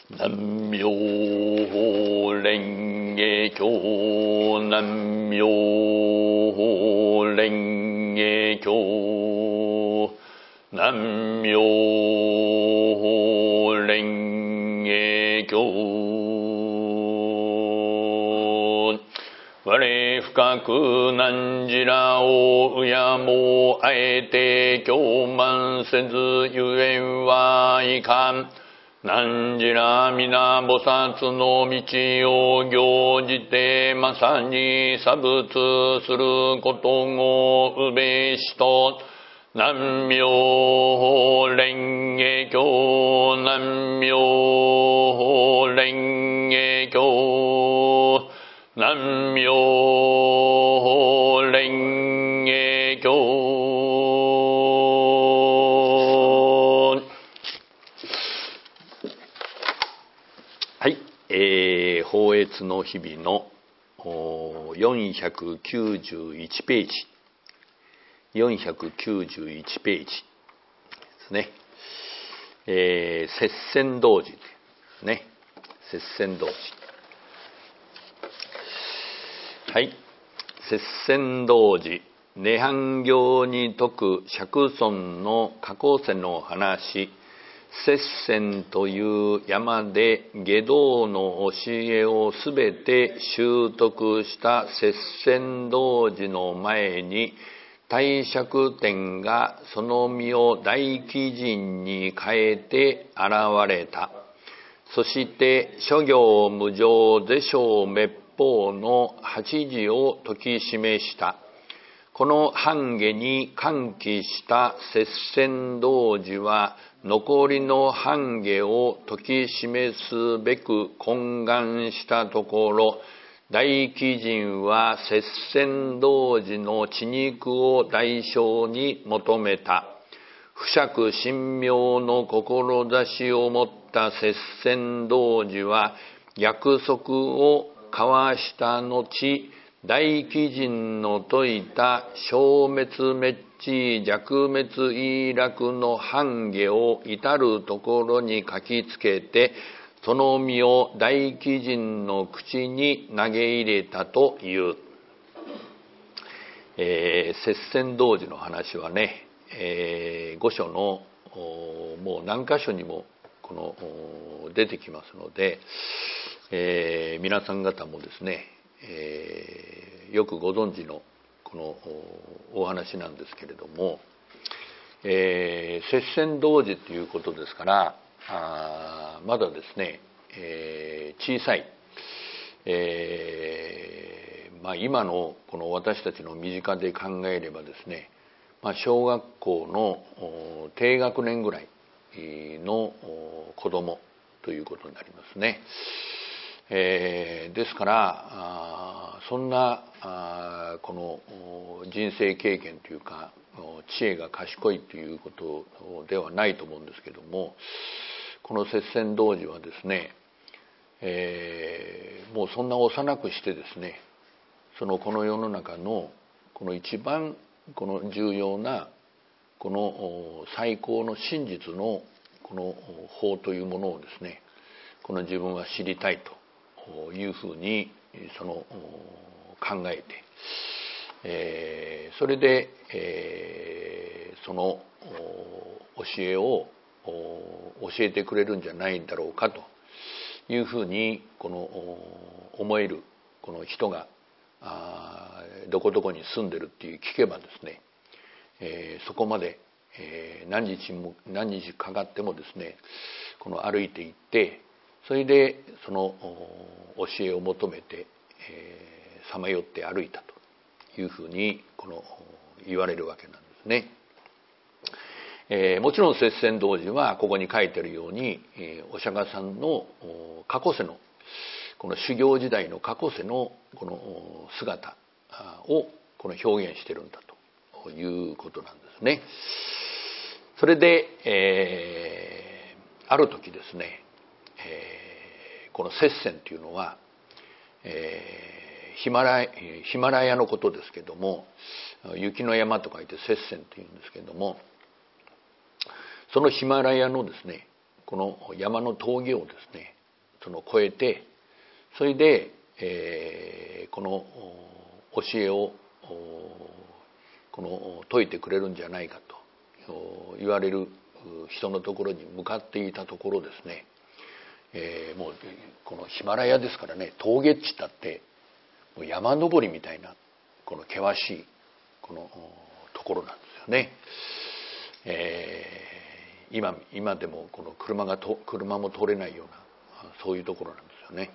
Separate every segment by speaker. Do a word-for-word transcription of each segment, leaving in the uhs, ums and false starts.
Speaker 1: 南無蓮華経南無蓮華経南無蓮華経我深く難事らを敬もあえて経満せずゆえんはいかん。何時ら皆菩薩の道を行じてまさに作物することをうべしと南無蓮華経南無蓮華経南無蓮華経。はい、えー、法悦の日々のよんひゃくきゅうじゅういちページよんひゃくきゅうじゅういちページですね。えー、摂仙童子ですね。摂仙童子。はい。摂仙童子涅槃行に説く釈尊の過去世の話。摂仙という山で下道の教えをすべて習得した摂仙童子の前に帝釈天がその身を大鬼神に変えて現れた。そして諸行無常是生滅法の八事を説き示した。この半下に歓喜した摂仙童子は残りの半下を説き示すべく懇願したところ、大鬼神は摂仙童子の血肉を代償に求めた。不釈神妙の志を持った摂仙童子は約束を交わした後、大鬼神の説いた消滅滅地弱滅意楽の半下を至るところに書きつけて、その身を大鬼神の口に投げ入れたという。えー、摂仙童子の話はね、えー、御所のもう何箇所にもこの出てきますので、えー、皆さん方もですね、えー、よくご存知のこのお話なんですけれども、えー、摂仙童子ということですから、あまだですね、えー、小さい、えーまあ、今のこの私たちの身近で考えればですね、まあ、小学校の低学年ぐらいの子供ということになりますね。えー、ですからそんなこの人生経験というか知恵が賢いということではないと思うんですけども、この摂仙童子はですね、えー、もうそんな幼くしてですね、そのこの世の中のこの一番この重要なこの最高の真実のこの法というものをですね、この自分は知りたいというふうにその考えて、えー、それで、えー、その教えを教えてくれるんじゃないんだろうかというふうにこの思えるこの人があどこどこに住んでるっていう聞けばですね、えー、そこまで、えー、何日も何日かかってもですね、この歩いていって、それでその教えを求めてさまよって歩いたというふうにこの言われるわけなんですね。えー、もちろん摂仙童子はここに書いてあるように、えー、お釈迦さんの過去世のこの修行時代の過去世のこの姿をこの表現してるんだということなんですね。それで、えー、ある時ですね、えー、この摂仙というのは、えー、ヒマラヤ、ヒマラヤのことですけども、雪の山と書いて摂仙というんですけども、そのヒマラヤのですね、この山の峠をですね、 その超えて、それで、えー、この教えをこの説いてくれるんじゃないかと言われる人のところに向かっていたところですね、えー、もうこのヒマラヤですからね、峠っちったってもう山登りみたいなこの険しいこのところなんですよね。えー、今今でもこの車がと車も通れないようなそういうところなんですよね。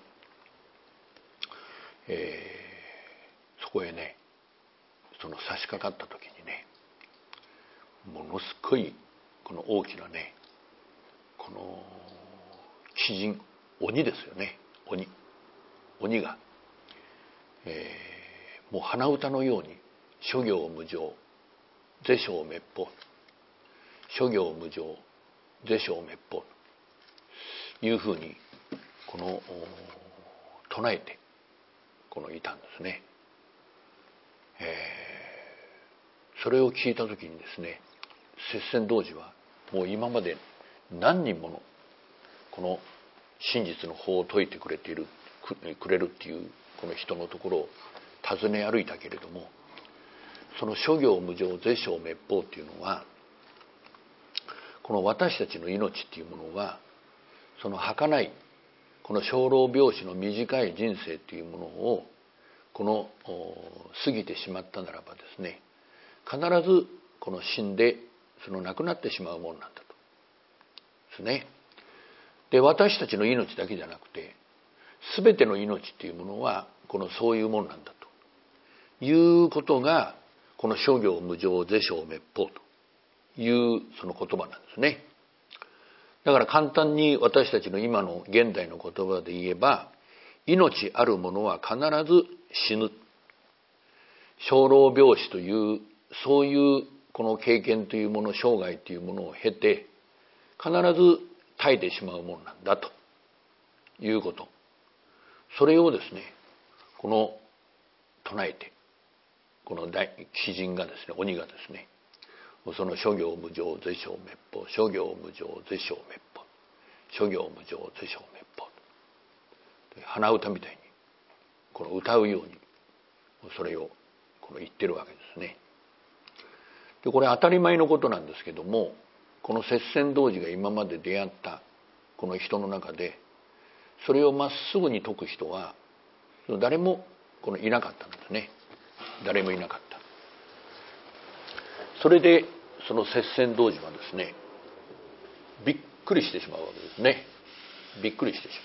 Speaker 1: えー、そこへね、その差し掛かった時にね、ものすごいこの大きなね、この鬼人、鬼ですよね、鬼鬼が、えー、もう鼻歌のように諸行無常是正滅法、諸行無常是正滅法というふうにこの唱えてこのいたんですね。えー、それを聞いた時にですね、摂仙童子はもう今まで何人ものこの真実の法を説いてくれているくれるっていうこの人のところを訪ね歩いたけれども、その諸行無常是正滅法っていうのは、この私たちの命っていうものはその儚いこの生老病死の短い人生っていうものをこの過ぎてしまったならばですね、必ずこの死んでその亡くなってしまうものなんだとですね。で、私たちの命だけじゃなくて全ての命っていうものはこのそういうものなんだということがこの諸行無常是正滅法というその言葉なんですね。だから簡単に私たちの今の現代の言葉で言えば、命あるものは必ず死ぬ、生老病死というそういうこの経験というもの、生涯というものを経て必ず絶えてしまうものなんだということ、それをですねこの唱えて、この大鬼人がですね、鬼がですね、その諸行無常是正滅法、諸行無常是正滅法、諸行無常是正滅法、鼻歌みたいにこの歌うようにそれをこの言ってるわけですね。で、これ当たり前のことなんですけども、この摂仙童子が今まで出会ったこの人の中でそれをまっすぐに説く人は誰もこのいなかったんですね。誰もいなかった。それでその摂仙童子はですね、びっくりしてしまうわけですね。びっくりしてし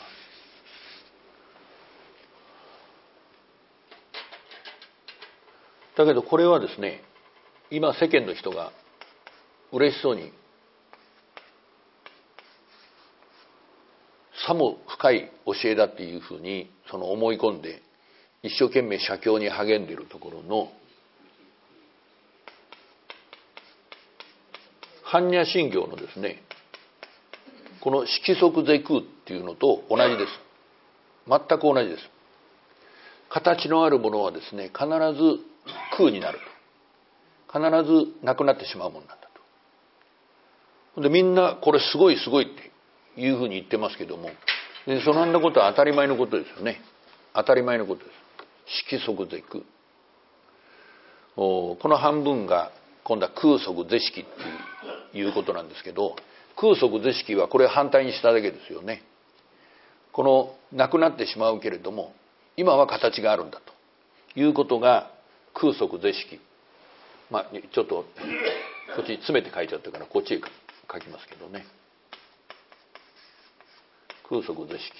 Speaker 1: まう。だけどこれはですね、今世間の人が嬉しそうにさも深い教えだっていうふうにその思い込んで一生懸命写経に励んでいるところの般若心経のですね、この色即是空っていうのと同じです。全く同じです。形のあるものはですね、必ず空になると、必ずなくなってしまうものなんだと。でみんなこれすごいすごいっていうふうに言ってますけども、でそんなことは当たり前のことですよね。当たり前のことです。色即是空、この半分が今度は空即是色っていうことなんですけど、空即是色はこれを反対にしただけですよね。このなくなってしまうけれども今は形があるんだということが空即是色。まあちょっとこっちに詰めて書いちゃったからこっちへ書きますけどね。空即是色、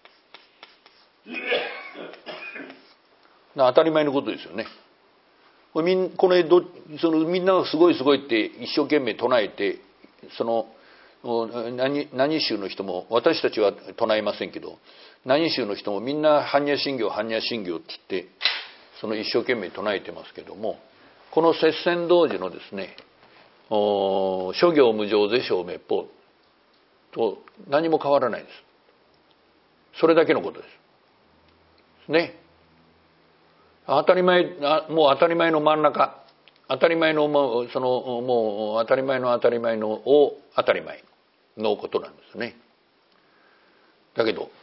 Speaker 1: 当たり前のことですよね。これみんこれどそのみんながすごいすごいって一生懸命唱えて、その何何宗の人も、私たちは唱えませんけど何宗の人もみんな般若心経般若心経って言ってその一生懸命唱えてますけども、この摂仙童子のですね、諸行無常是正滅法と何も変わらないです。それだけのことですね。当たり前、もう当たり前の真ん中、当たり前のもうそのもう当たり前の当たり前の大当たり前のことなんですね。だけど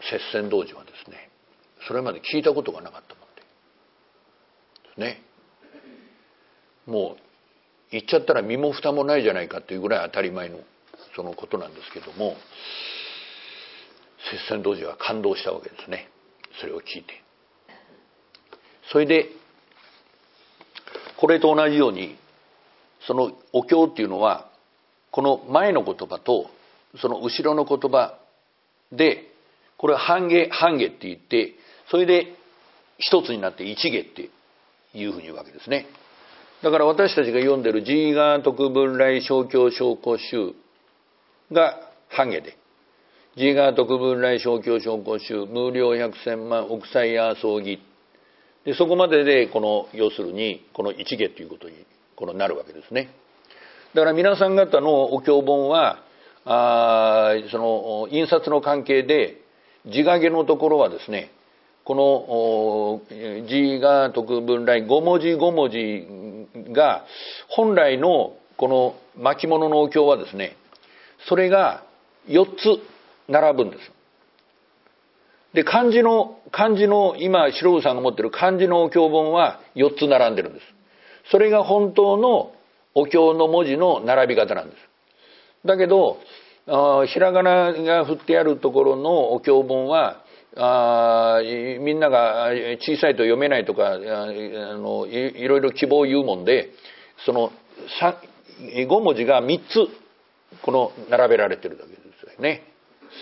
Speaker 1: 摂仙童子はですね、それまで聞いたことがなかったもんですね。もう言っちゃったら身も蓋もないじゃないかっていうぐらい当たり前のそのことなんですけども、摂仙童子は感動したわけですね、それを聞いて。それでこれと同じように、そのお経っていうのはこの前の言葉とその後ろの言葉で、これは半下半下って言って、それで一つになって一下っていうふうに言うわけですね。だから私たちが読んでる自意が徳文来正教正古集が半下で、自意が徳文来正教正古集無量百千万億歳や葬儀で、そこまででこの要するにこの一下ということにこのなるわけですね。だから皆さん方のお経本はあその印刷の関係で字画のところはですね、この字が徳文来ご文字ご文字が本来のこの巻物のお経はですね、それがよっつ並ぶんです。で漢字の漢字の今白尾さんが持ってる漢字のお経本はよっつ並んでるんです。それが本当のお経の文字の並び方なんです。だけどひらがなが振ってあるところのお経本はあみんなが小さいと読めないとかあの い, いろいろ希望を言うもんで、そのご文字がみっつこの並べられてるだけですよね。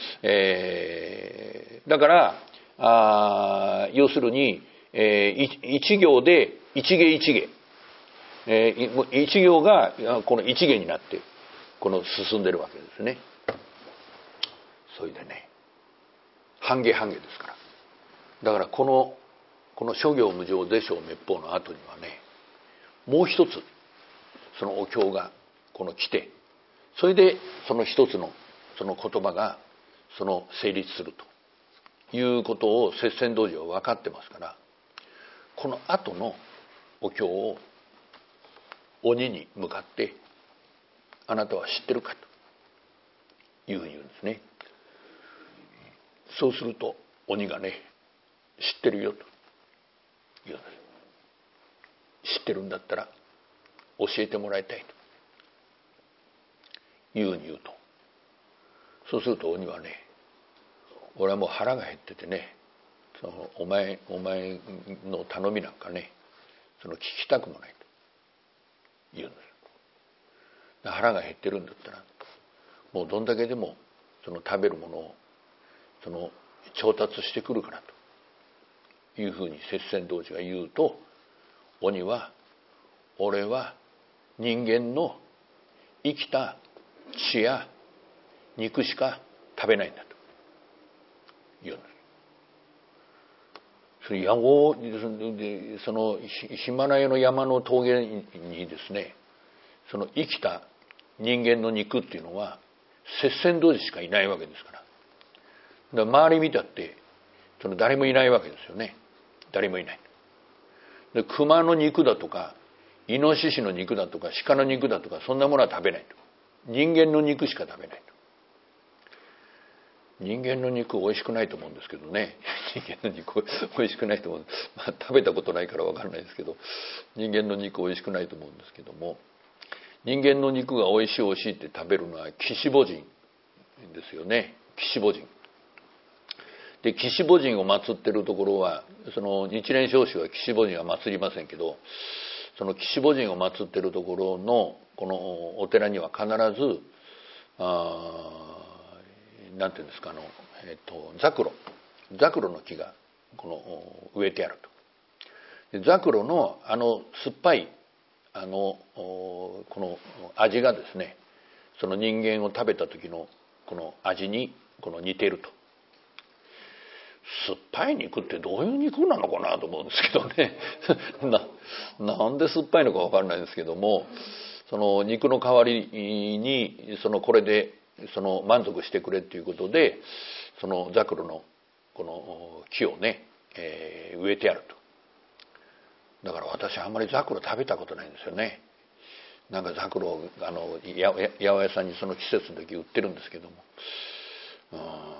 Speaker 1: えー、だからあ要するに、えー、一行で一下一下、えー、一行がこの一下になってこの進んでるわけですね。それでね、半下半下ですから。だからこのこの諸行無常是正滅法の後にはね、もう一つそのお経がこの来て、それでその一つのその言葉がその成立するということを摂仙童子は分かってますから、この後のお経を鬼に向かって「あなたは知ってるか?」というふうに言うんですね。そうすると鬼がね「知ってるよ」と言うんです。知ってるんだったら教えてもらいたいというふうに言うと、そうすると鬼はね、俺はもう腹が減っててね、そのお前お前の頼みなんかね、その聞きたくもないと言うんです。腹が減ってるんだったらもうどんだけでもその食べるものをその調達してくるからというふうに摂仙童子が言うと、鬼は俺は人間の生きた血や肉しか食べないんだと言うんです。それ野号でそのヒマラヤの山の峠にですね、その生きた人間の肉っていうのは摂仙童子しかいないわけですから。だから周り見たってその誰もいないわけですよね。誰もいない。で熊の肉だとかイノシシの肉だとか鹿の肉だとかそんなものは食べないと。人間の肉しか食べないと。人間の肉美味しくないと思うんですけどね。人間の肉美味しくないと思う、まあ、食べたことないから分からないですけど、人間の肉美味しくないと思うんですけども、人間の肉が美味しい美味しいって食べるのは岸母神ですよね。岸母神で、岸母神を祀ってるところは、その日蓮聖宗は岸母神は祀りませんけど、その岸母神を祀ってるところのこのお寺には必ずあなんていうんですか、あの、えっと、ザクロザクロの木がこの植えてあると。でザクロのあの酸っぱいあのこの味がですね、その人間を食べた時のこの味にこの似ていると。酸っぱい肉ってどういう肉なのかなと思うんですけどねな, なんで酸っぱいのか分からないんですけども、その肉の代わりにそのこれでその満足してくれっていうことで、そのザクロのこの木をね、えー、植えてあると。だから私あんまりザクロ食べたことないんですよね。なんかザクロあの八百屋さんにその季節の時売ってるんですけども、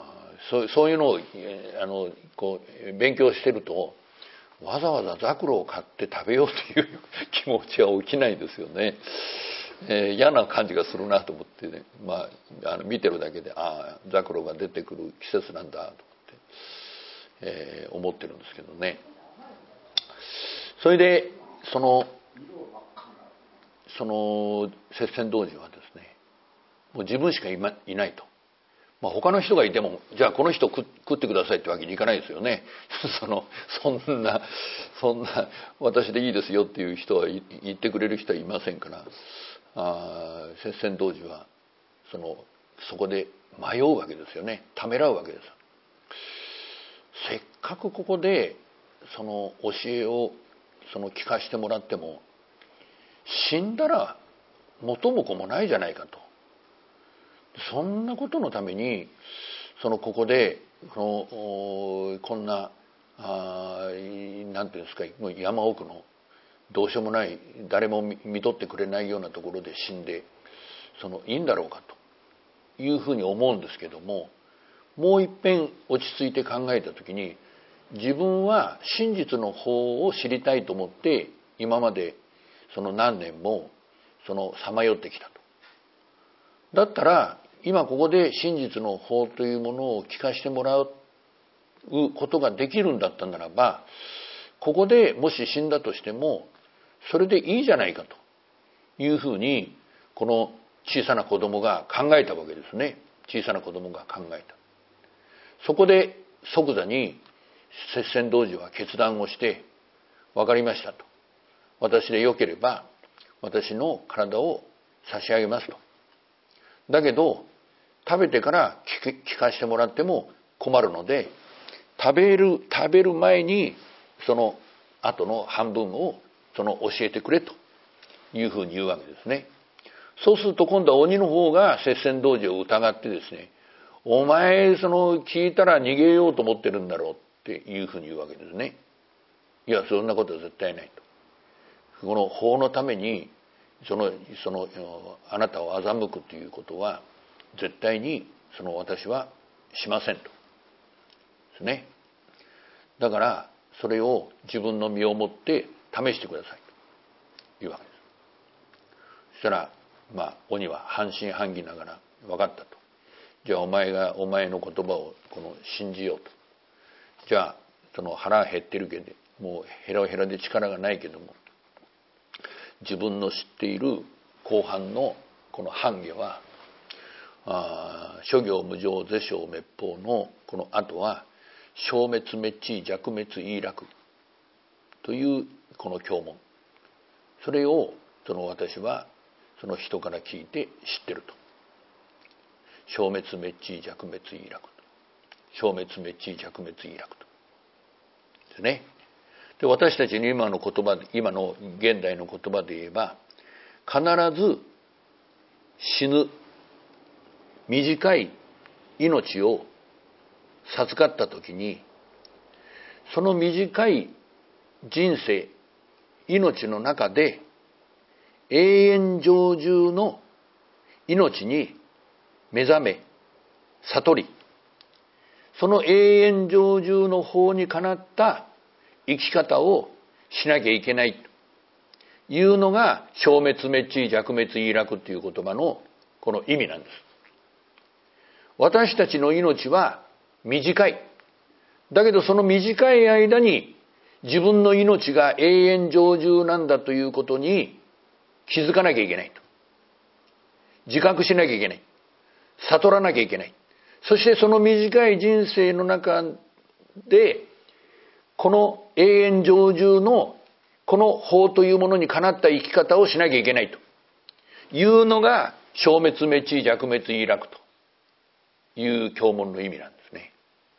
Speaker 1: そう、そういうのをあのこう勉強してると、わざわざザクロを買って食べようという気持ちは起きないですよね。えー、嫌な感じがするなと思ってね、まあ、あの見てるだけで、ああザクロが出てくる季節なんだと思って、えー、思ってるんですけどね。それでそのその摂仙童子はですね、もう自分しかいないと。まあ、他の人がいても、じゃあこの人食ってくださいってわけにいかないですよね。そのそんなそんな私でいいですよっていう人は言ってくれる人はいませんから、あ摂仙童子はそのそこで迷うわけですよね。ためらうわけです。せっかくここでその教えをその聞かしてもらっても、死んだら元も子もないじゃないかと。そんなことのためにそのここでこのこんなあなんていうんですか、もう山奥のどうしようもない誰も見とってくれないようなところで死んでそのいいんだろうかというふうに思うんですけども、もう一遍落ち着いて考えた時に、自分は真実の方を知りたいと思って今までその何年もそのさまよってきたと。だったら今ここで真実の法というものを聞かせてもらうことができるんだったならば、ここでもし死んだとしてもそれでいいじゃないかというふうに、この小さな子供が考えたわけですね。小さな子供が考えた。そこで即座に摂仙童子は決断をして、分かりましたと、私でよければ私の体を差し上げますと。だけど食べてから聞かせてもらっても困るので、食べる食べる前にその後の半分をその教えてくれというふうに言うわけですね。そうすると今度は鬼の方が摂仙童子を疑ってですね、お前その聞いたら逃げようと思ってるんだろうっていうふうに言うわけですね。いや、そんなことは絶対ないと。この法のためにそのそのあなたを欺くということは絶対にその私はしませんとですね。だからそれを自分の身をもって試してくださいというわけです。そしたらまあ鬼は半信半疑ながら、分かったと。じゃあお前がお前の言葉をこの信じようと。じゃあその腹減ってるけどもうヘラヘラで力がないけども、自分の知っている後半のこの半下はあ諸行無常是正滅法のこの後は消滅滅地弱滅意楽というこの経文、それをその私はその人から聞いて知ってると。消滅滅地弱滅意楽と、消滅滅地弱滅意楽とですね。で、私たちの今の言葉で、今の現代の言葉で言えば、必ず死ぬ短い命を授かった時に、その短い人生命の中で永遠常住の命に目覚め悟り、その永遠常住の法にかなった生き方をしなきゃいけないというのが消滅滅地弱滅意楽という言葉のこの意味なんです。私たちの命は短い。だけどその短い間に自分の命が永遠常住なんだということに気づかなきゃいけないと。自覚しなきゃいけない。悟らなきゃいけない。そしてその短い人生の中でこの永遠常住のこの法というものにかなった生き方をしなきゃいけないというのが消滅滅地弱滅意楽という経文の意味なんですね。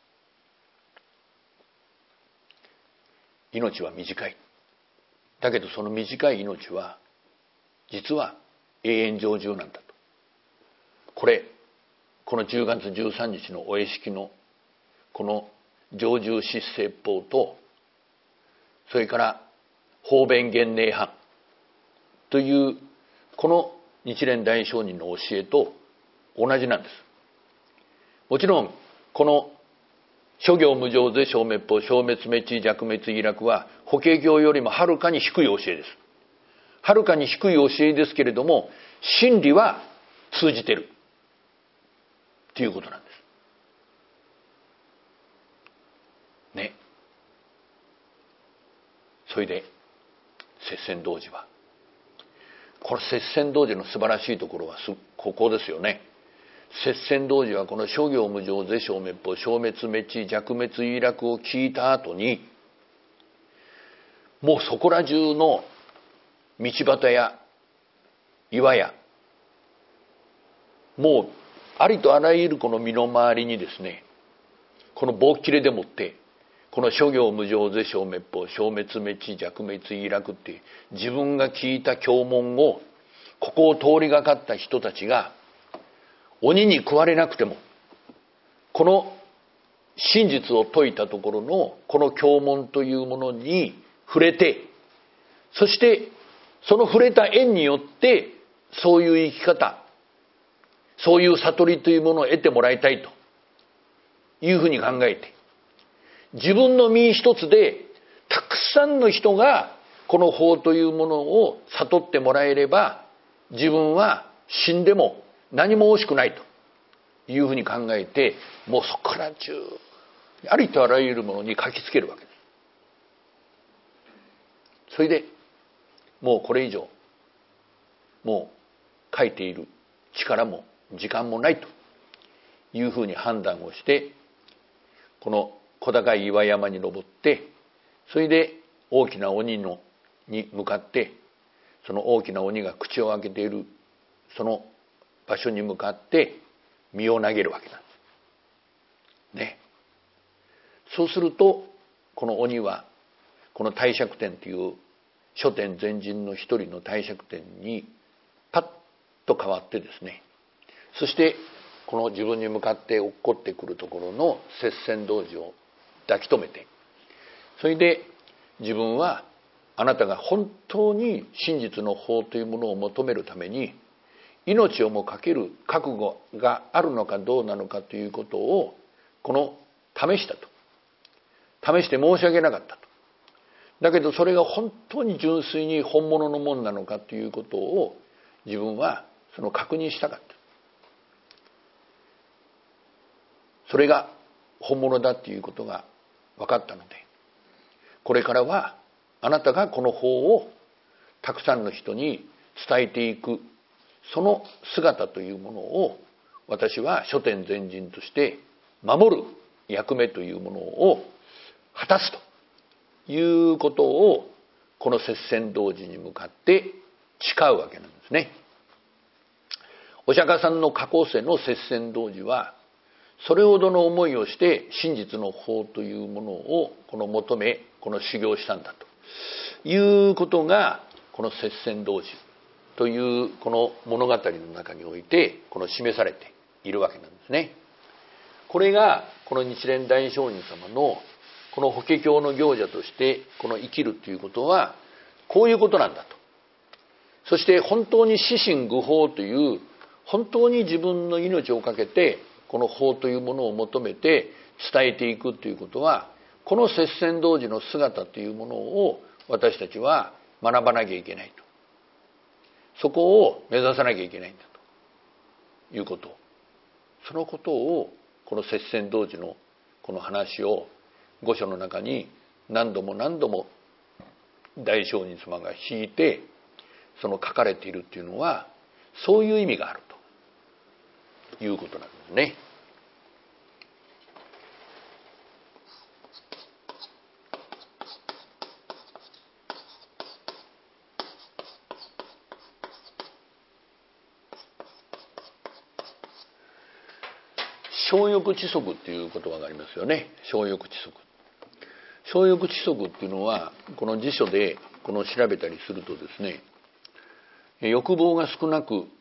Speaker 1: 命は短い。だけどその短い命は実は永遠常住なんだと。これこのじゅうがつじゅうさんにちのお会式のこの常住失説法と、それから方便現寧範というこの日蓮大聖人の教えと同じなんです。もちろんこの諸行無常税消滅法消滅滅意弱滅意楽は法華経よりもはるかに低い教えです。はるかに低い教えですけれども、真理は通じてるっていうことなんですね。それで摂仙童子は、この摂仙童子の素晴らしいところはここですよね。摂仙童子はこの諸行無常税消滅法消滅滅意弱滅意楽を聞いた後に、もうそこら中の道端や岩やもうありとあらゆるこの身の回りにですね、この棒切れでもってこの諸行無常税消滅法消滅滅意弱滅意楽っていう自分が聞いた経文をここを通りがかった人たちが鬼に食われなくてもこの真実を説いたところのこの経文というものに触れて、そしてその触れた縁によってそういう生き方、そういう悟りというものを得てもらいたいというふうに考えて、自分の身一つでたくさんの人がこの法というものを悟ってもらえれば、自分は死んでも何も惜しくないというふうに考えて、もうそこから中ありとあらゆるものに書きつけるわけです。それでもうこれ以上もう書いている力も時間もないというふうに判断をして、この小高い岩山に登って、それで大きな鬼のに向かって、その大きな鬼が口を開けているその場所に向かって身を投げるわけなんですね。そうするとこの鬼はこの帝釈天という諸天全人の一人の帝釈天にパッと変わってですね、そしてこの自分に向かって落っこってくるところの摂仙童子を抱き留めて、それで自分はあなたが本当に真実の法というものを求めるために命をもかける覚悟があるのかどうなのかということをこの試したと、試して申し訳なかったと。だけどそれが本当に純粋に本物のものなのかということを自分はその確認したかった。それが本物だということが分かったので、これからはあなたがこの法をたくさんの人に伝えていく、その姿というものを私は諸天全人として守る役目というものを果たすということをこの摂仙童子に向かって誓うわけなんですね。お釈迦さんの過去世の摂仙童子はそれほどの思いをして真実の法というものをこの求め、この修行したんだということがこの摂仙童子というこの物語の中においてこの示されているわけなんですね。これがこの日蓮大聖人様のこの法華経の行者としてこの生きるということはこういうことなんだと。そして本当に死心愚法という本当に自分の命をかけてこの法というものを求めて伝えていくということは、この摂仙童子の姿というものを私たちは学ばなきゃいけないと。そこを目指さなきゃいけないんだということ。そのことをこの摂仙童子のこの話を御所の中に何度も何度も大聖人様が引いてその書かれているっていうのはそういう意味があるということなんですね。生欲知足っていう言葉がありますよね。生欲知足。生欲知足っていうのはこの辞書でこの調べたりするとですね、欲望が少なく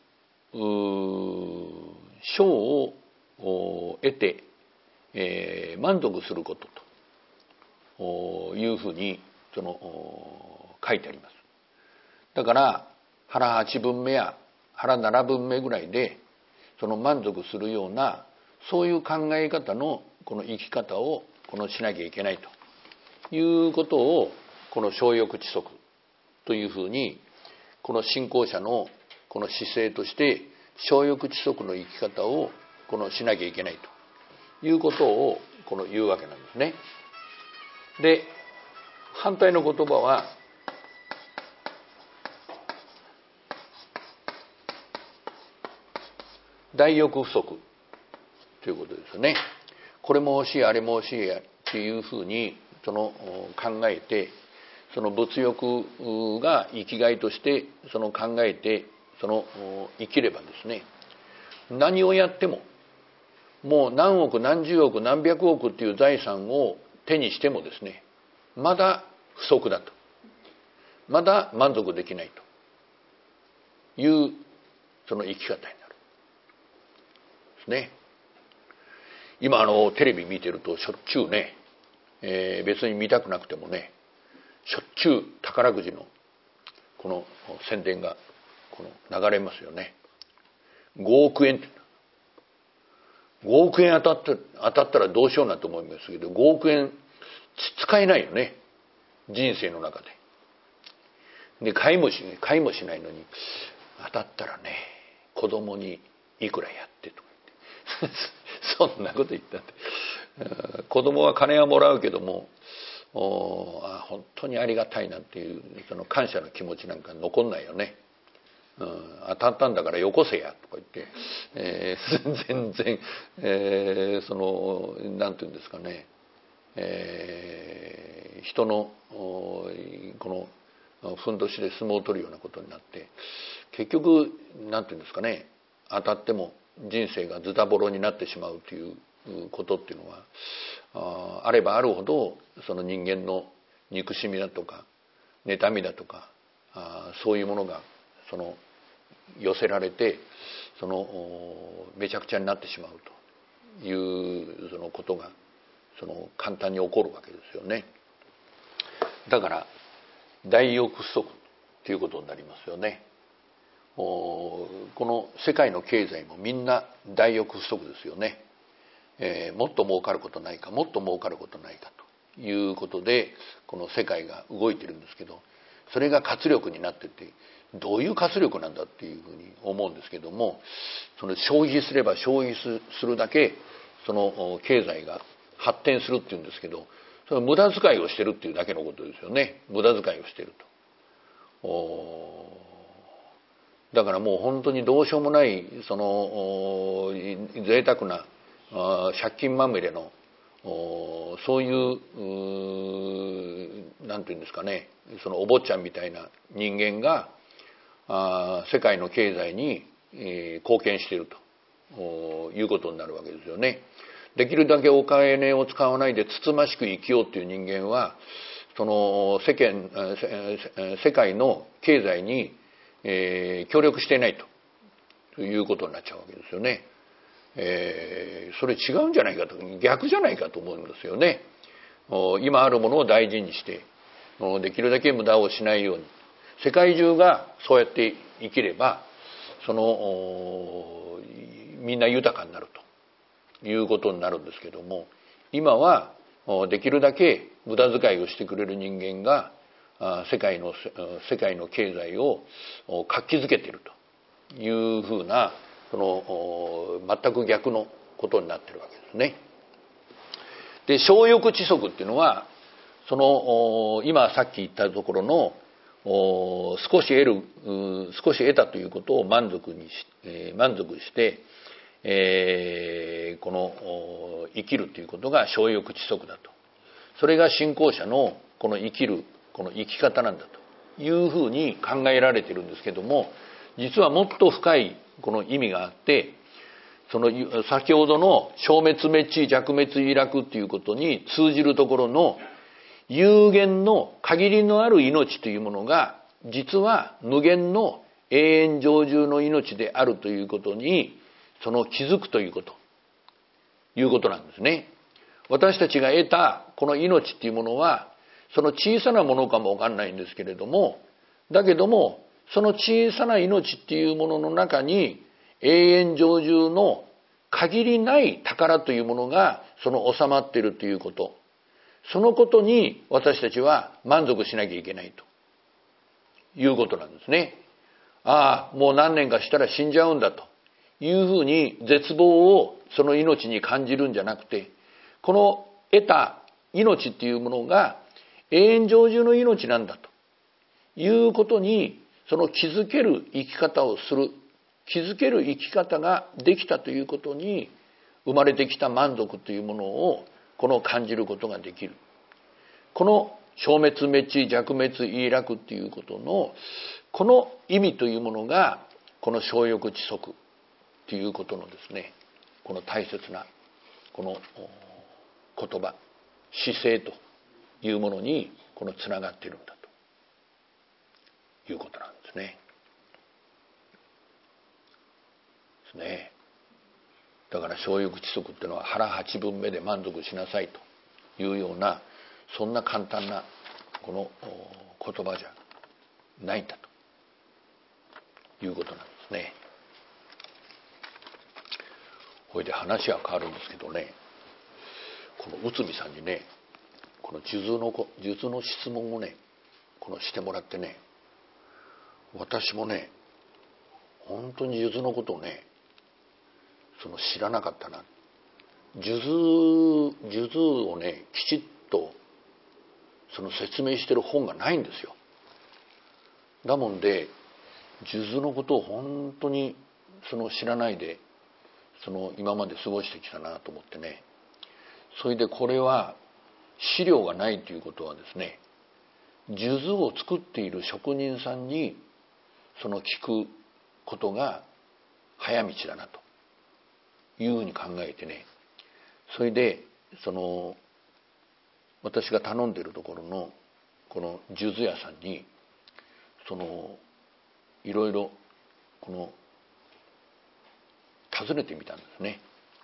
Speaker 1: 生を得て、えー、満足することというふうにその書いてあります。だから腹はちぶんめや腹ななぶんめぐらいでその満足するようなそういう考え方のこの生き方をこのしなきゃいけないということを、この小欲知足というふうに、この信仰者のこの姿勢として小欲知足の生き方をこのしなきゃいけないということをこの言うわけなんですね。で、反対の言葉は大欲不足ということですよね。これも欲しいあれも欲しいっていうふうにその考えて、その物欲が生きがいとしてその考えてその生きればですね、何をやってももう何億何十億何百億っていう財産を手にしてもですね、まだ不足だと、まだ満足できないというその生き方になるですね。今あのテレビ見てるとしょっちゅうね、えー、別に見たくなくてもね、しょっちゅう宝くじのこの宣伝がこの流れますよね。ごおくえんって、ごおくえん当たって当たったらどうしようなと思いますけど、ごおくえん使えないよね、人生の中で。で買いもし買いもしないのに、当たったらね、子供にいくらやってとか言ってそんなこと言ったって、子供は金はもらうけども、おあ本当にありがたいなっていうその感謝の気持ちなんか残んないよね。うん、当たったんだからよこせやとか言って、えー、全然、えー、そのなんていうんですかね、えー、人のこのふんどしで相撲を取るようなことになって、結局なんていうんですかね、当たっても人生がズタボロになってしまうということっていうのは あ, あればあるほど、その人間の憎しみだとか妬みだとか、あそういうものがその寄せられて、そのめちゃくちゃになってしまうというそのことがその簡単に起こるわけですよね。だから大欲不足ということになりますよね。この世界の経済もみんな大欲不足ですよね。えー、もっと儲かることないか、もっと儲かることないかということでこの世界が動いてるんですけど、それが活力になってて、どういう活力なんだっていうふうに思うんですけども、その消費すれば消費するだけその経済が発展するっていうんですけど、それは無駄遣いをしてるっていうだけのことですよね。無駄遣いをしてると。だからもう本当にどうしようもないその贅沢な借金まみれのそういうなんていうんですかね、そのお坊ちゃんみたいな人間が世界の経済に貢献しているということになるわけですよね。できるだけお金を使わないでつつましく生きようっていう人間は、その世間世界の経済に協力していないということになっちゃうわけですよね。えー、それ違うんじゃないかと、逆じゃないかと思うんですよね。今あるものを大事にしてできるだけ無駄をしないように、世界中がそうやって生きればそのみんな豊かになるということになるんですけども、今はできるだけ無駄遣いをしてくれる人間が世界の世界の経済を活気づけているというふうな、その全く逆のことになっているわけですね。で、小欲知足っていうのは、その今さっき言ったところの少し得る少し得たということを満足にし、えー、満足して、えー、この生きるということが小欲知足だと。それが信仰者のこの生きるこの生き方なんだというふうに考えられているんですけども、実はもっと深いこの意味があって、その先ほどの消滅滅地弱滅遺落ということに通じるところの有限の限りのある命というものが実は無限の永遠常住の命であるということに、その気づくというこということなんですね。私たちが得たこの命っていうものはその小さなものかもわかんないんですけれども、だけどもその小さな命っていうものの中に永遠常住の限りない宝というものがその収まっているということ、そのことに私たちは満足しなきゃいけないということなんですね。ああ、もう何年かしたら死んじゃうんだというふうに絶望をその命に感じるんじゃなくて、この得た命っていうものが永遠成就の命なんだということに、その気づける生き方をする、気づける生き方ができたということに、生まれてきた満足というものをこの感じることができる。この消滅滅弱滅意楽ということのこの意味というものが、この生欲知足ということのですね、この大切なこの言葉、姿勢というものにこのつながっているんだということなんですね。ですね。だから生欲知足っていうのは腹八分目で満足しなさいというような、そんな簡単なこの言葉じゃないんだということなんですね。これで話は変わるんですけどね、この内海さんにね、この数珠の数珠の質問をね、このしてもらってね、私もね、本当に数珠のことをね、その知らなかったな。数珠数珠をね、きちっとその説明してる本がないんですよ。だもんで数珠のことを本当にその知らないでその今まで過ごしてきたなと思ってね。それでこれは資料がないということはですね、数珠を作っている職人さんにその聞くことが早道だなというふうに考えてね、それでその私が頼んでいるところのこの数珠屋さんにそのいろいろこの尋ねてみたんですね。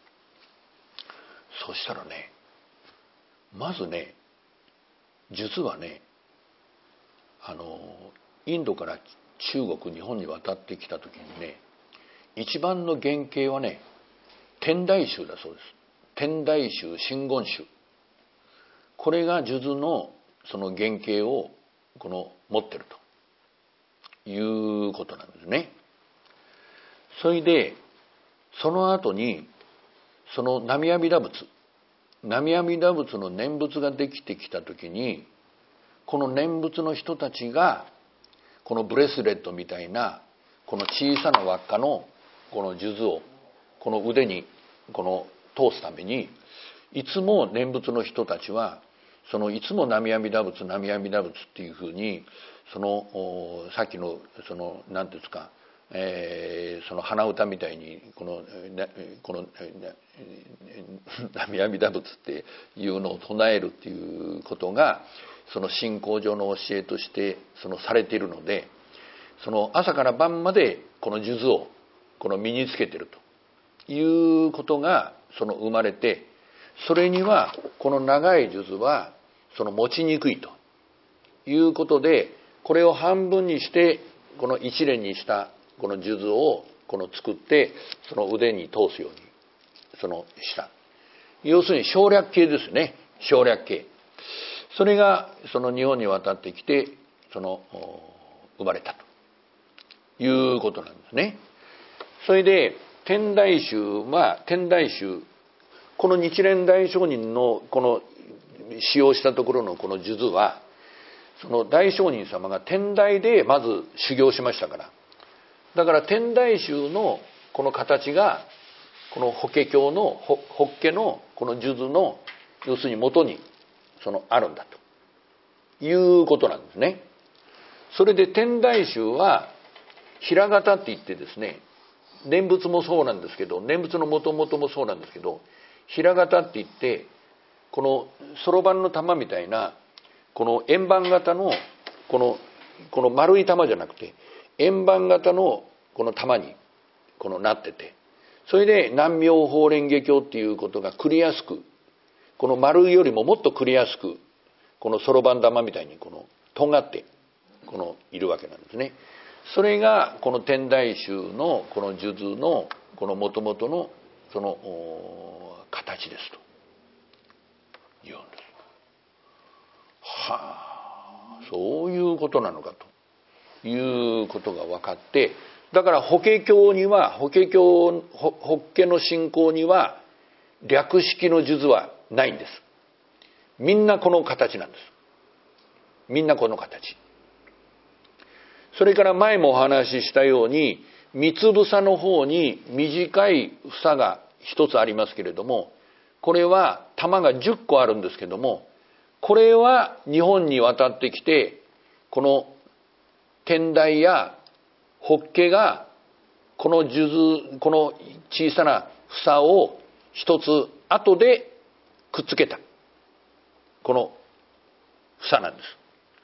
Speaker 1: そしたらね、まずね、数珠はね、あのインドから中国日本に渡ってきた時にね、一番の原型はね、天台宗だそうです。天台宗真言宗、これが数珠のその原型をこの持ってるということなんですね。それでその後にその南無阿弥陀仏、南無阿弥陀仏の念仏ができてきた時に、この念仏の人たちがこのブレスレットみたいなこの小さな輪っかのこの数珠をこの腕にこの通すために、いつも念仏の人たちはそのいつも南無阿弥陀仏南無阿弥陀仏っていうふうに、そのさっきのその何ていうんですか、えー、その鼻歌みたいにこのこの南無阿弥陀仏っていうのを唱えるっていうことがその信仰上の教えとしてそのされているので、その朝から晩までこの数珠をこの身につけているということがその生まれて、それにはこの長い数珠はその持ちにくいということで、これを半分にしてこの一連にしたこの数珠をこの作ってその腕に通すようにそのした、要するに省略形ですね。省略形、それがその日本に渡ってきてその生まれたということなんですね。それで天台宗は天台宗、この日蓮大聖人のこの使用したところのこの数珠は、その大聖人様が天台でまず修行しましたから、だから天台宗のこの形がこの法華経の法華のこの数珠の要するに元にそのあるんだということなんですね。それで天台宗は平型って言ってですね、念仏もそうなんですけど、念仏の元々もそうなんですけど、平型って言ってこのそろばんの玉みたいなこの円盤型のこのこの丸い玉じゃなくて円盤型のこの玉にこのなってて、それで南妙法蓮華経っていうことがクリアスく、この丸いよりももっとクリアスくこのそろばん玉みたいにこのとんがってこのいるわけなんですね。それがこの天台宗のこの数珠のこの元々のその形ですはあ、そういうことなのかということが分かって、だから法華経には法華経法華の信仰には略式の数珠はないんです。みんなこの形なんです。みんなこの形。それから前もお話ししたように、三つ房の方に短い房が一つありますけれども、これは玉がじゅっこあるんですけども、これは日本に渡ってきて、この天台や法華がこの数珠、この小さな房を一つ後でくっつけたこの房なんです。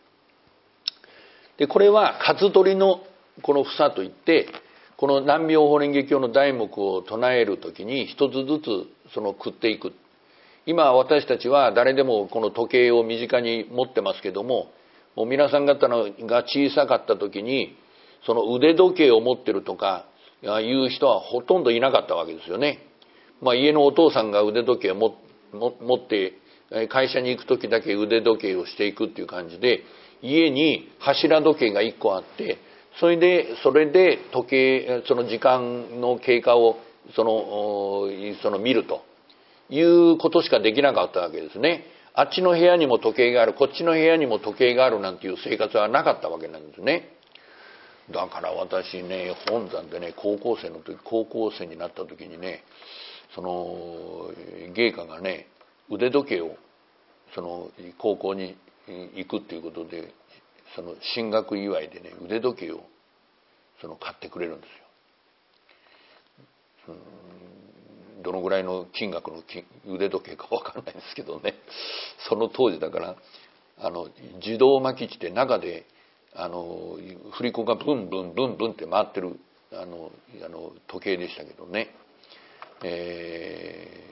Speaker 1: でこれは数取りのこの房といって、この南妙法蓮華経の題目を唱えるときに一つずつその食っていく。今私たちは誰でもこの時計を身近に持ってますけども、もう皆さん方のが小さかった時にその腕時計を持ってるとかいう人はほとんどいなかったわけですよね。まあ、家のお父さんが腕時計を持って会社に行く時だけ腕時計をしていくっていう感じで、家に柱時計がいっこあって、それでそれで時計その時間の経過をそのその見るということしかできなかったわけですね。あっちの部屋にも時計がある、こっちの部屋にも時計があるなんていう生活はなかったわけなんですね。だから私ね、本山でね、高校生の時高校生になった時にね、その芸家がね、腕時計をその高校に行くっていうことで、その進学祝いでね、腕時計をその買ってくれるんですよ。どのぐらいの金額の腕時計か分かんないんですけどね、その当時だからあの自動巻き機って中であの振り子がブンブンブンブンって回ってるあのあの時計でしたけどね、え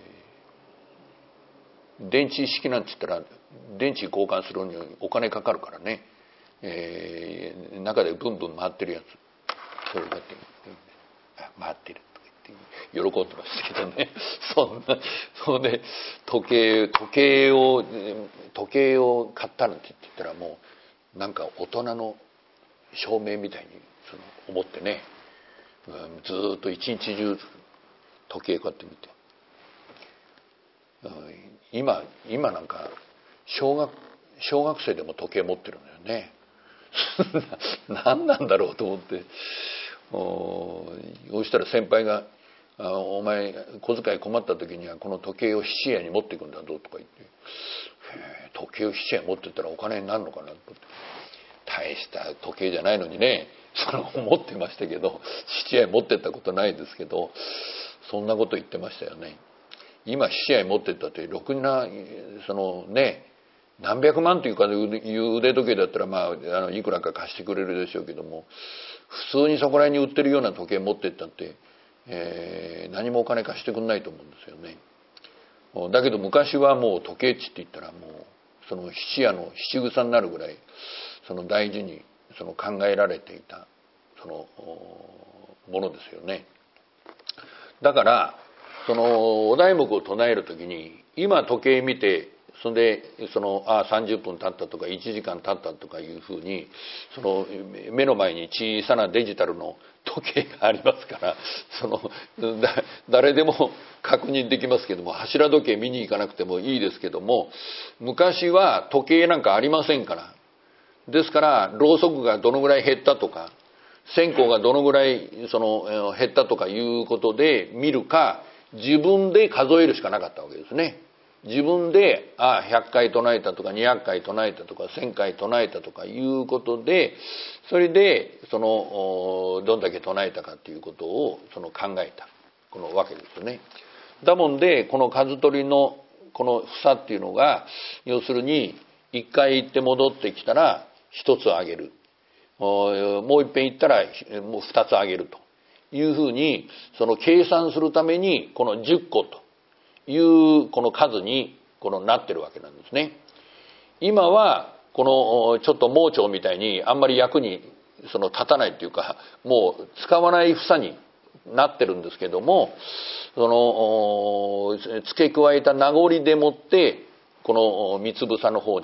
Speaker 1: ー、電池式なんて言ったら電池交換するのにお金かかるからね、えー、中でブンブン回ってるやつ、それだって回ってる喜んでましたけどね。そんなそれで時計時計を時計を買ったなんて言ったら、もうなんか大人の証明みたいにその思ってね、うん、ずっと一日中時計買ってみて、うん、今今なんか小学小学生でも時計持ってるんだよね。何なんだろうと思って、そうしたら先輩が「あお前小遣い困った時にはこの時計を質屋に持っていくんだぞ」とか言って、時計を質屋に持ってったらお金になるのかなと思って、大した時計じゃないのにね、その持ってましたけど、質屋に持ってったことないですけど、そんなこと言ってましたよね。今質屋に持ってったってろくなそのね、何百万というかいう腕時計だったら、まあ、あのいくらか貸してくれるでしょうけども、普通にそこら辺に売ってるような時計持ってったって、えー、何もお金貸してくんないと思うんですよね。だけど昔はもう時計っちって言ったらもうその質屋の質草になるぐらいその大事にその考えられていたそのものですよね。だからそのお題目を唱える時に今時計見て、それでそのあさんじゅっぷん経ったとかいちじかん経ったとかいうふうに、その目の前に小さなデジタルの時計がありますから、そのだ誰でも確認できますけども、柱時計見に行かなくてもいいですけども、昔は時計なんかありませんから、ですからろうそくがどのぐらい減ったとか線香がどのぐらいその減ったとかいうことで見るか、自分で数えるしかなかったわけですね。自分であひゃっかい唱えたとかにひゃっかい唱えたとかせんかい唱えたとかいうことで、それでそのどんだけ唱えたかということをその考えたこのわけですよね。だもんでこの数取りのこの房っていうのが、要するに一回行って戻ってきたら一つあげる、もう一遍行ったらもう二つあげるというふうにその計算するためにこのじゅっこというこの数にこのなってるわけなんですね。今はこのちょっと盲腸みたいにあんまり役にその立たないっていうか、もう使わない房になってるんですけども、その付け加えた名残でもってこの三つ房の方に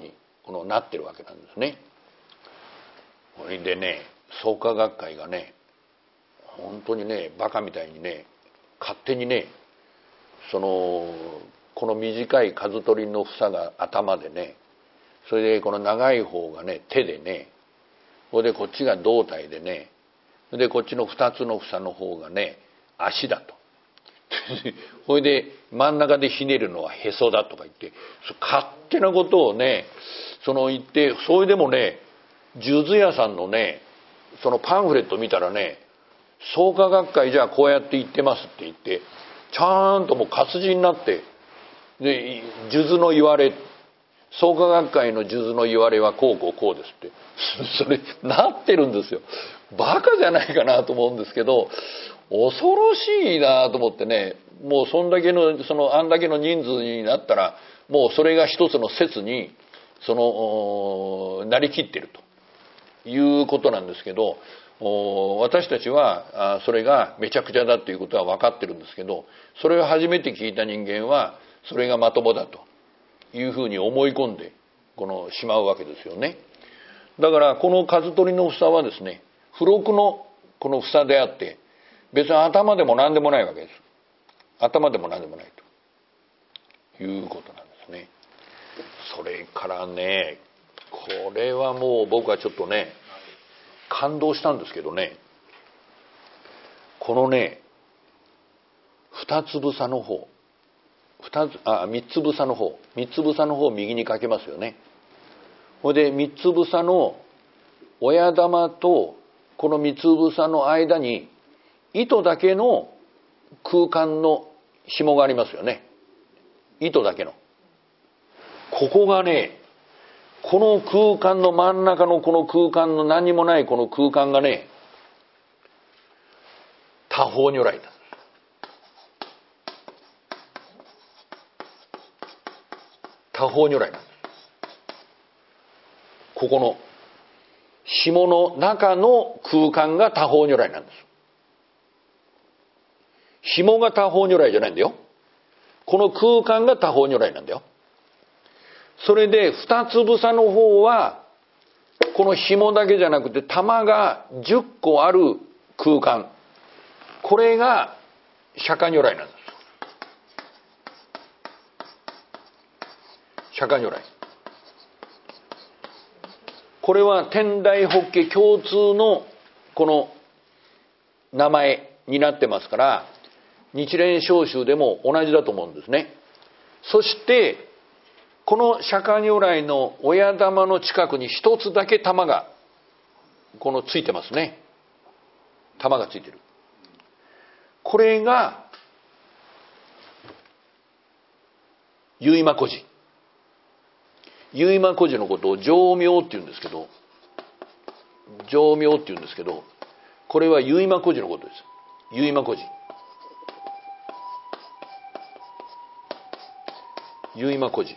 Speaker 1: このなってるわけなんですね。それでね、創価学会がね、本当にねバカみたいにね、勝手にね、そのこの短い数取りの房が頭でね、それでこの長い方がね手でね、それでこっちが胴体でね、でこっちの二つの房の方がね足だとそれで真ん中でひねるのはへそだとか言って、勝手なことをねその言って、それでもね数珠屋さんのねそのパンフレット見たらね、創価学会じゃあこうやって言ってますって言って、ちゃんともう活字になって、で数珠の言われ、創価学会の数珠の言われはこうこうこうですってそれなってるんですよ。バカじゃないかなと思うんですけど、恐ろしいなと思ってね、もうそんだけのそのあんだけの人数になったら、もうそれが一つの説にそのなりきっているということなんですけど、私たちはそれがめちゃくちゃだということは分かってるんですけど、それを初めて聞いた人間はそれがまともだというふうに思い込んでこのしまうわけですよね。だからこの数取りの房はですね、付録のこの房であって、別に頭でも何でもないわけです。頭でも何でもないということなんですね。それからね、これはもう僕はちょっとね感動したんですけどね、このね二つ房の方、二つあ三つ房の方、三つ房の方を右にかけますよね。それで三つ房の親玉とこの三つ房の間に糸だけの空間の紐がありますよね。糸だけのここがね、この空間の真ん中のこの空間の何にもないこの空間がね、多方如来だ。多方如来なんです。ここの紐の中の空間が多方如来なんです。紐が多方如来じゃないんだよ。この空間が多方如来なんだよ。それで二つ房の方はこの紐だけじゃなくて玉がじゅっこある空間、これが釈迦如来なんです。釈迦如来、これは天台法華共通のこの名前になってますから、日蓮聖宗でも同じだと思うんですね。そしてこの釈迦如来の親玉の近くに一つだけ玉がこのついてますね。玉がついてる。これが結馬孤児。結馬孤児のことを浄明って言うんですけど、浄明って言うんですけど、これは結馬孤児のことです。結馬孤児。結馬孤児。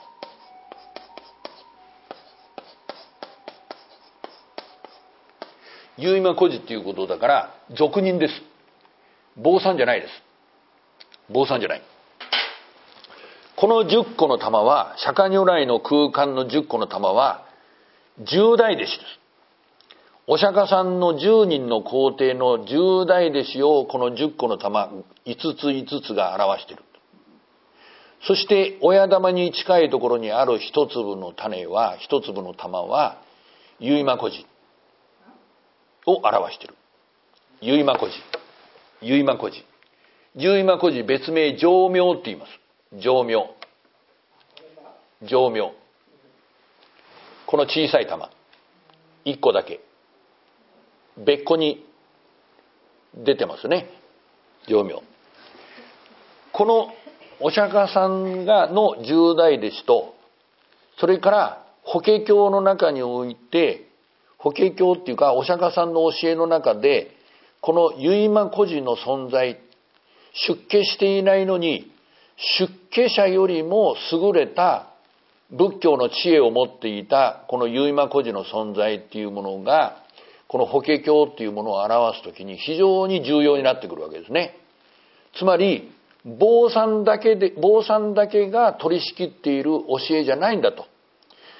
Speaker 1: 結馬孤児っていうことだから俗人です。坊さんじゃないです。坊さんじゃない。このじゅっこの玉は、釈迦如来の空間のじゅっこの玉は十大弟子です。お釈迦さんの十人の皇帝の十大弟子をこのじゅっこの玉五つ五つが表している。そして親玉に近いところにある一粒の種は、一粒の玉は結馬孤児を表している。結馬孤児、結馬孤児、結馬孤児、別名浄明って言います。浄明、浄明。この小さい玉一個だけ別個に出てますね。浄明。このお釈迦さんがの十大弟子と、それから法華経の中において、法華経っていうかお釈迦さんの教えの中で、この結馬孤児の存在、出家していないのに出家者よりも優れた仏教の知恵を持っていたこの結馬孤児の存在っていうものが、この法華経っていうものを表すときに非常に重要になってくるわけですね。つまり坊さんだけで、坊さんだけが取り仕切っている教えじゃないんだと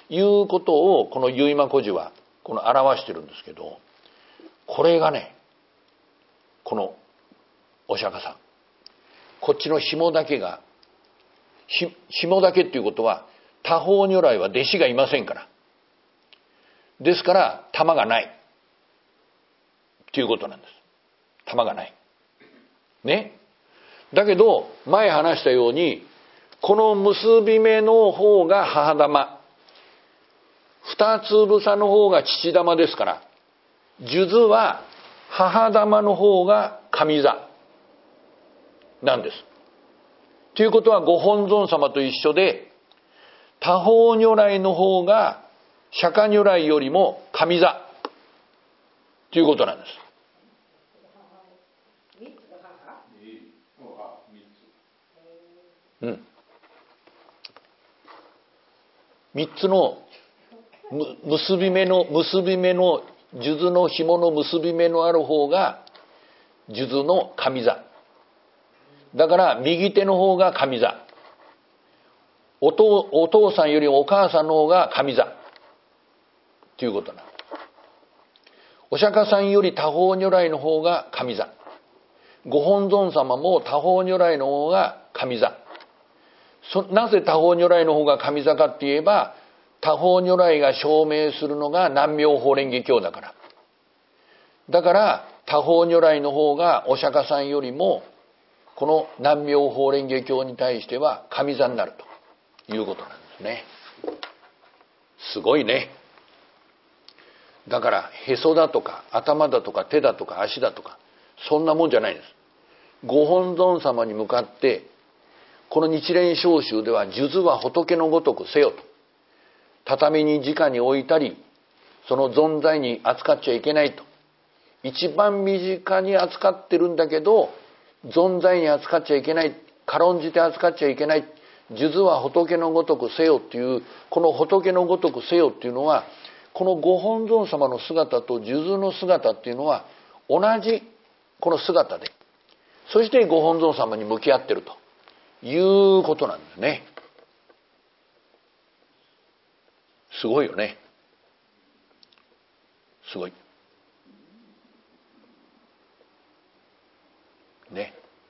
Speaker 2: いうことをこの結馬故事はこの表してるんですけど、これがね、このお釈迦さん、こっちの紐だけが、紐だけっていうことは他方如来は弟子がいませんから、ですから玉がないっていうことなんです。玉がないね。だけど前話したように、この結び目の方が母玉、二つ房の方が父玉ですから、数珠は母玉の方が上座なんです。ということはご本尊様と一緒で、他方如来の方が釈迦如来よりも上座ということなんです。うん。三つの結び目の結び目の数珠の紐の結び目のある方が数珠の上座だから、右手の方が上座、お父、お父さんよりお母さんの方が上座ということなんです。お釈迦さんより他方如来の方が上座、ご本尊様も他方如来の方が上座。なぜ他方如来の方が上座かって言えば、他方如来が証明するのが南妙法蓮華経だから。だから他方如来の方がお釈迦さんよりもこの南妙法蓮華経に対しては上座になるということなんですね。すごいね。だからへそだとか頭だとか手だとか足だとかそんなもんじゃないんです。ご本尊様に向かってこの日蓮聖宗では数珠は仏のごとくせよと、畳に直に置いたりその存在に扱っちゃいけないと、一番身近に扱ってるんだけど存在に扱っちゃいけない、軽んじて扱っちゃいけない、数珠は仏のごとくせよっていう、この仏のごとくせよっていうのは、このご本尊様の姿と数珠の姿っていうのは同じこの姿で、そしてご本尊様に向き合ってるということなんですね。すごいよね。すごいね。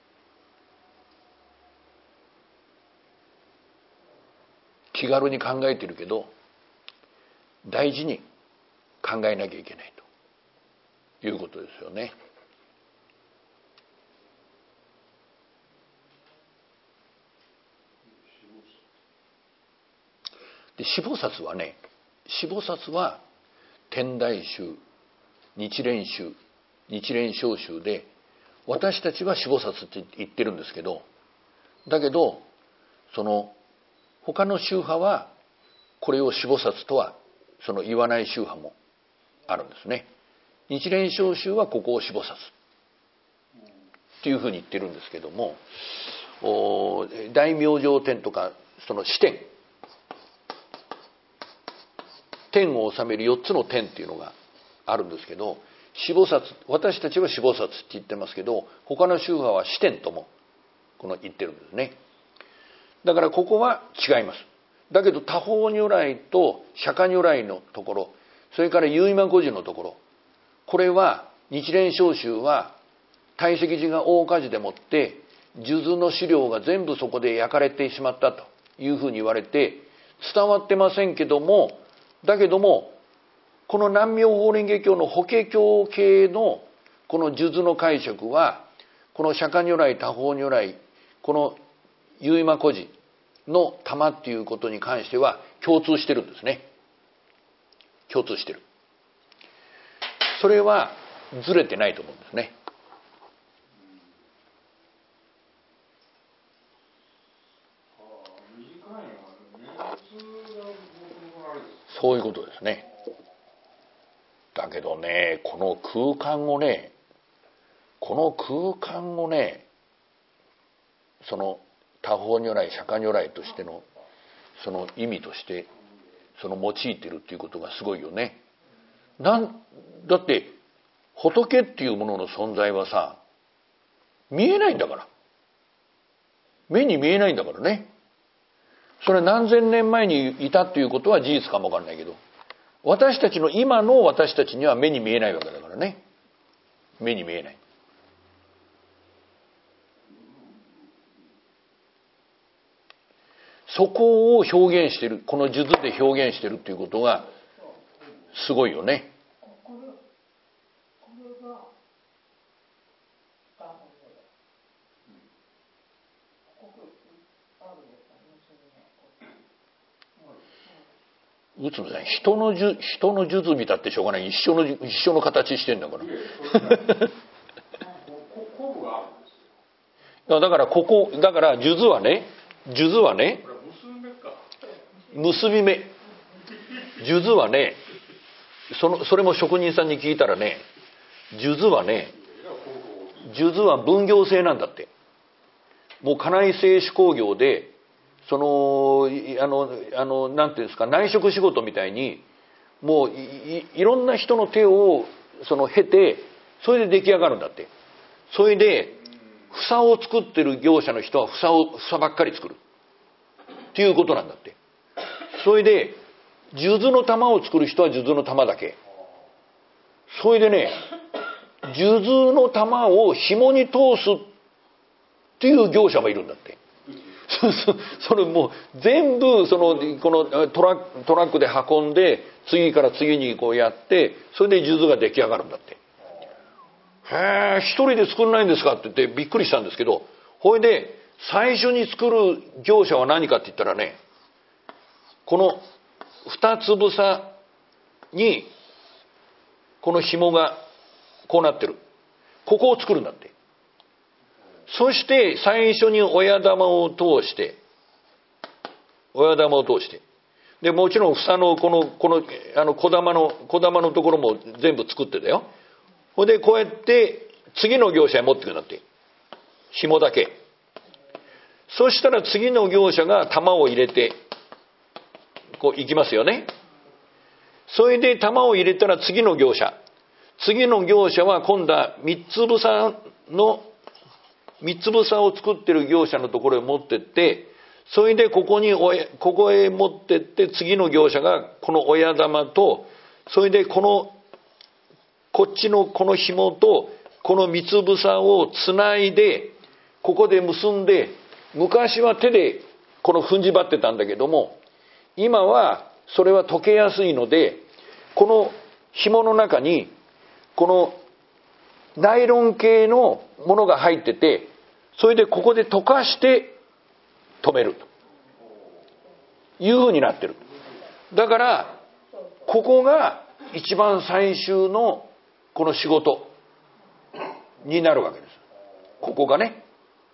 Speaker 2: 気軽に考えてるけど大事に考えなきゃいけないということですよね。で四菩薩はね、四菩薩は天台宗、日蓮宗、日蓮聖宗で、私たちは四菩薩って言ってるんですけど、だけどその他の宗派はこれを四菩薩とはその言わない宗派もあるんですね。日蓮聖宗はここを四菩薩っていうふうに言ってるんですけども、大明星天とかその四天天を治めるよっつの天っていうのがあるんですけど、四菩薩、私たちは四菩薩って言ってますけど、他の宗派は四天ともこの言ってるんですね。だからここは違います。だけど他方如来と釈迦如来のところ、それから結馬故事のところ、これは日蓮聖宗は堆積寺が大火事でもって数珠の資料が全部そこで焼かれてしまったというふうに言われて伝わってませんけども、だけどもこの南妙法蓮華経の法華経系のこの数珠の解釈は、この釈迦如来他方如来、この結馬故事の玉っていうことに関しては共通してるんですね。共通してる。それはずれてないと思うんですね。そういうことですね。だけどね、この空間をね、この空間をね、その他方如来、釈迦如来としてのその意味としてその用いてるっていうことがすごいよね。なんだって仏っていうものの存在はさ、見えないんだから、目に見えないんだからね。 それ何千年前にいたということは事実かもわかんないけど、私たちの今の私たちには目に見えないわけだからね。目に見えない。そこを表現してる、この数珠で表現してるっていうことがすごいよね。うつむさん、人の数人の数珠見たってしょうがない。一緒の一緒の形してんだから。だからここだから数珠はね、数珠はね、結び目。数珠はね、そのそれも職人さんに聞いたらね、数珠はね、数珠は分業制なんだって。もう家内製手工業で。そのあのあのなんていうんですか、内職仕事みたいにもう い, い, いろんな人の手をその経て、それで出来上がるんだって。それで房を作ってる業者の人は房を房ばっかり作るっていうことなんだって。それで数珠の玉を作る人は数珠の玉だけ。それでね、数珠の玉を紐に通すっていう業者もいるんだって。それもう全部そのこのトラトラックで運んで次から次にこうやって、それで数珠が出来上がるんだって。へえ、一人で作んないんですかって言ってびっくりしたんですけど、ほいで最初に作る業者は何かって言ったらね、この二つ房にこの紐がこうなってる、ここを作るんだって。そして最初に親玉を通して親玉を通してで、もちろん房のこのこのあの小玉の小玉のところも全部作ってたよ。ほいでこうやって次の業者へ持ってくるんだって、紐だけ。そしたら次の業者が玉を入れてこう行きますよね。それで玉を入れたら次の業者次の業者は今度は三つ房の三つ房を作ってる業者のところへ持ってって、それでここにここへ持ってって次の業者がこの親玉と、それでこのこっちのこの紐とこの三つ房をつないでここで結んで、昔は手でこの踏んじばってたんだけども、今はそれは溶けやすいので、この紐の中にこのナイロン系のものが入ってて、それでここで溶かして止めるというふうになってる。だからここが一番最終のこの仕事になるわけです。ここがね。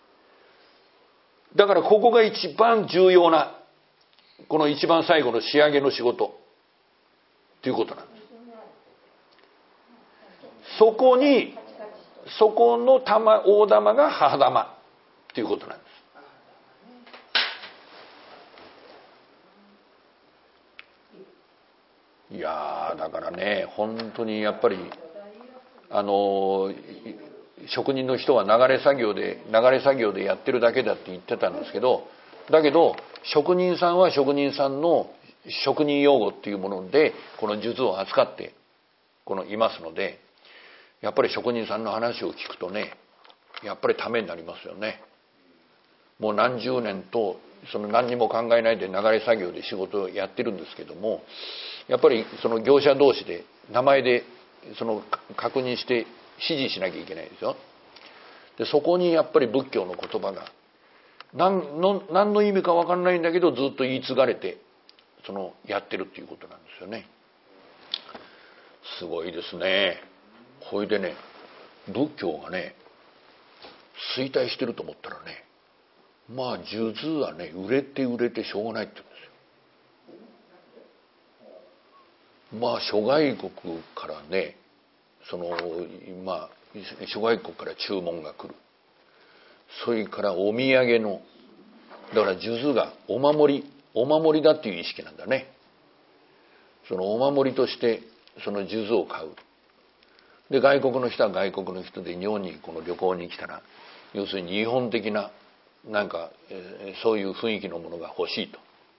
Speaker 2: だからここが一番重要な、この一番最後の仕上げの仕事ということなんです。そこにそこの玉大玉が母玉ということなんです。いやー、だからね、本当にやっぱりあの職人の人は流れ作業で流れ作業でやってるだけだって言ってたんですけど、だけど職人さんは職人さんの職人用語っていうものでこの数珠を扱ってこのいますので、やっぱり職人さんの話を聞くとね、やっぱりためになりますよね。もう何十年とその何にも考えないで流れ作業で仕事をやってるんですけども、やっぱりその業者同士で名前でその確認して指示しなきゃいけないですよ。でそこにやっぱり仏教の言葉が何の何の意味か分かんないんだけどずっと言い継がれてそのやってるっていうことなんですよね。すごいですね。これでね、仏教がね衰退してると思ったらね、まあ数珠はね売れて売れてしょうがないって言うんですよ。まあ諸外国からね、そのまあ諸外国から注文が来る。それからお土産の、だから数珠がお守りお守りだっていう意識なんだね。そのお守りとしてその数珠を買う。で外国の人は外国の人で日本にこの旅行に来たら、要するに日本的ななんか、えー、そういう雰囲気のものが欲しいと。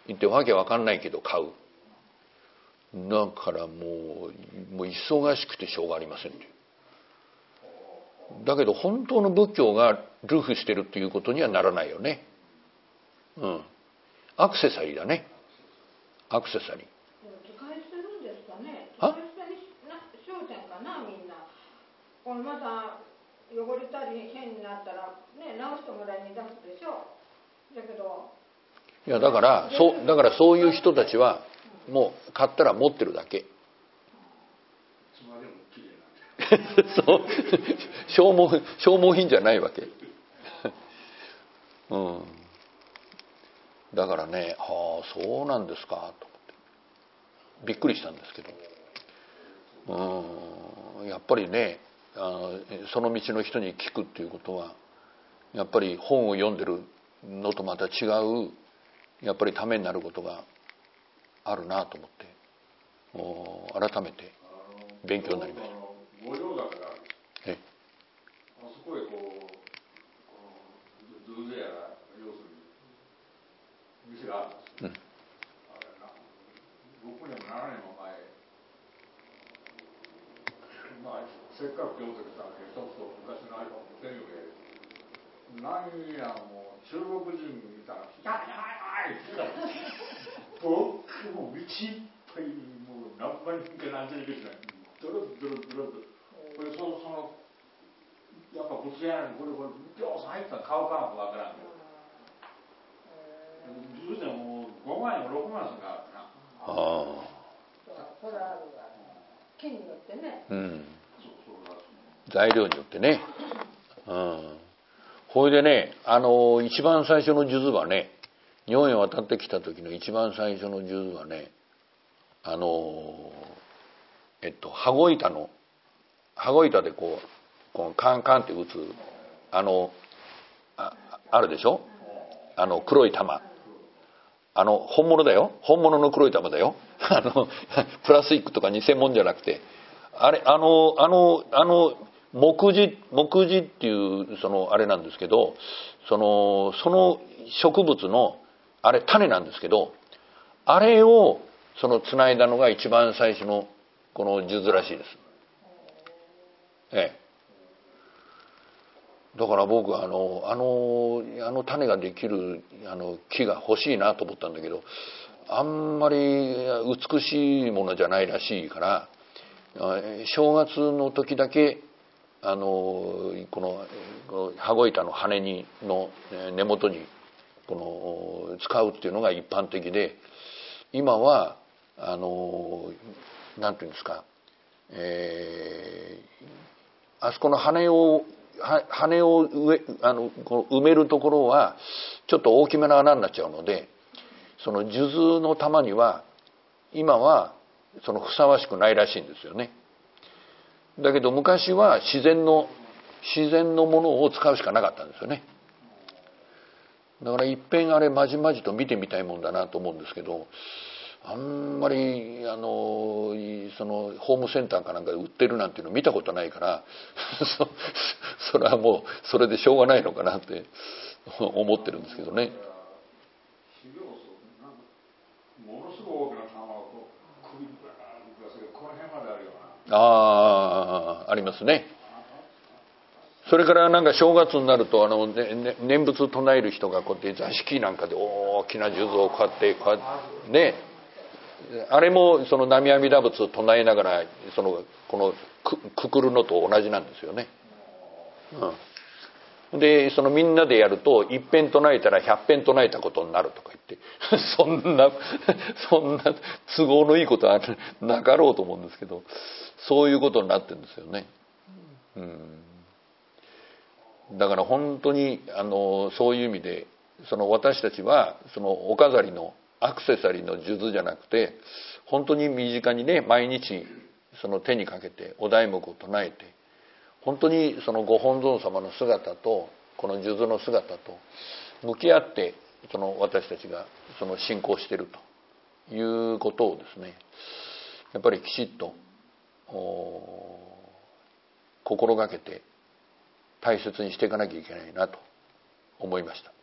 Speaker 2: 言ってわけわかんないけど買う。だからもう、もう忙しくてしょうがありませんっていう。だけど本当の仏教がルフしてるっていうことにはならないよね。うん。アクセサリーだね。アクセサリー。
Speaker 3: 使い捨てるんですかね。
Speaker 2: は
Speaker 3: 使い捨てに焦点かな、みんな。このまた汚れたり変になったらね、直してもらいに出すでしょう。だけど。
Speaker 2: いやだからそうだからそういう人たちはもう買ったら持ってるだけ。そう消耗消耗品じゃないわけ。うん。だからね、はあそうなんですかと思ってびっくりしたんですけど、うんやっぱりねあのその道の人に聞くっていうことはやっぱり本を読んでるのとまた違うやっぱりためになることがあるなと思って改めて勉強になりました。
Speaker 4: 五稜郭がある。
Speaker 2: え
Speaker 4: あそこへこう、このドゥーゼやら要するに店があるんですよ。うん、あれな僕にもななねんも前、まあ、せっかく京都来たんで一つと昔の iPhone 持ってるよね。何やもう中国人見たら「やばいやばいやばい」僕も道いっぱいもう何万人か何千人かドロドロドロドロこれそのそのやっぱ仏屋にこれこれぎょうさん入ったら買うかもわからんけど実はもうごまん円もろくまんすんがあるな。ああ
Speaker 3: それあるわ木によってね、
Speaker 2: うん、材料によってね、うんこれでね、あの一番最初の数珠はね、日本へ渡ってきた時の一番最初の数珠はね、あのえっと羽子板の羽子板でこうこうカンカンって打つあの あ, あるでしょ、あの黒い玉、あの本物だよ、本物の黒い玉だよ、あのプラスチックとか偽物じゃなくて、あれあのあのあの木地木地っていうそのあれなんですけど、そのその植物のあれ種なんですけど、あれをそのつないだのが一番最初のこの数珠らしいです。ええ。だから僕あのあのあの種ができるあの木が欲しいなと思ったんだけど、あんまり美しいものじゃないらしいから、正月の時だけあのこの羽子板の羽にの根元にこの使うっていうのが一般的で、今はあのなんていうんですか、えー、あそこの羽を羽を上あのこの埋めるところはちょっと大きめな穴になっちゃうので、その数珠の玉には今はそのふさわしくないらしいんですよね。だけど昔は自然の自然のものを使うしかなかったんですよね。だからいっぺんあれまじまじと見てみたいもんだなと思うんですけど、あんまりあのそのホームセンターかなんかで売ってるなんていうの見たことないからそ, それはもうそれでしょうがないのかなって思ってるんですけどね。
Speaker 4: ものすごい大きな玉をこう首にぶらーっとこの辺まであるような。
Speaker 2: ああありますね。それからなんか正月になるとあの、ねね、念仏唱える人がこうやって座敷なんかで大きな数珠をこうやってこうやってね、あれもその南無阿弥陀仏を唱えながらそのこのくくくるのと同じなんですよね。うん、でそのみんなでやると一遍唱えたら百遍唱えたことになるとか言ってそんなそんな都合のいいことはなかろうと思うんですけど、そういうことになってるんですよね。うん、だから本当にあのそういう意味でその私たちはそのお飾りのアクセサリーの数珠じゃなくて、本当に身近にね毎日その手にかけてお題目を唱えて、本当にそのご本尊様の姿とこの数珠の姿と向き合ってその私たちがその信仰しているということをですね、やっぱりきちっと心がけて大切にしていかなきゃいけないなと思いました。